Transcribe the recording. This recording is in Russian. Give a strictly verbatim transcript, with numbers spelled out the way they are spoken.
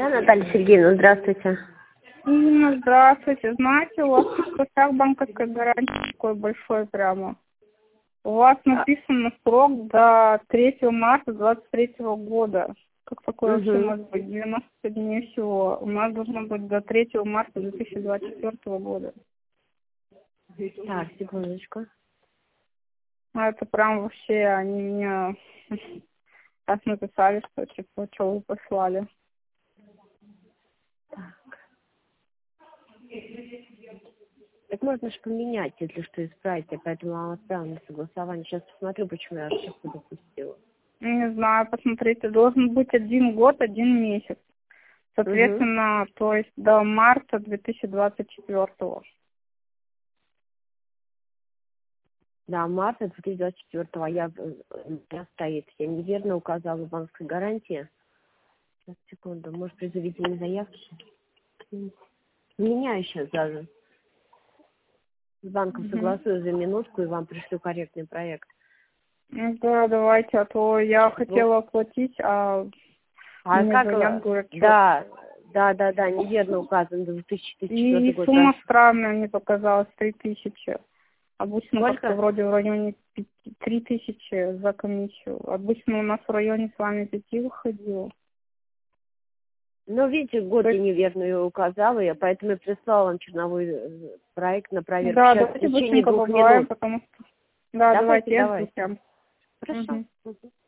Да, Наталья Сергеевна, здравствуйте. Ирина, здравствуйте. Знаете, у вас в костях банковской гарантии такой большой прямо. У вас написан срок до третьего марта двадцать третьего года. Как такое Угу. вообще может быть? девяносто дней всего. У нас должно быть до третьего марта две тысячи двадцать четвёртого года. Так, секундочку. А это прям вообще, они меня так написали, что типа, что вы послали. Так можно же поменять, если что, исправить. Я поэтому вам отправила на согласование. Сейчас посмотрю, почему я ошибку допустила. Не знаю, посмотрите, должен быть один год, один месяц. Соответственно, угу. То есть до марта две тысячи двадцать четвёртого. Да, марта две тысячи двадцать четвёртого. Я, я стоит. Я неверно указала банковской гарантии. Сейчас, секунду. Может, при заведении заявки? Меняю сейчас даже. С банком угу. согласую за минутку и вам пришлю корректный проект. Да, давайте, а то я хотела оплатить, а, а мне как? звонят, говорят, что... Да, да, да, да, неверно указан, две тысячи четвёртый и год. Сумма да. странная мне показалась, три тысячи. Обычно Сколько? как-то вроде в районе три тысячи за комиссию. Обычно у нас в районе с вами пяти выходило. Ну, видите, год То я есть... неверную указала, я поэтому и прислала вам черновой проект на проверку. Да, Сейчас давайте в течение быстренько двух побываем, минут. потому что... Да, Давайте, давайте, я давайте. жду прям. Хорошо. Угу. Угу.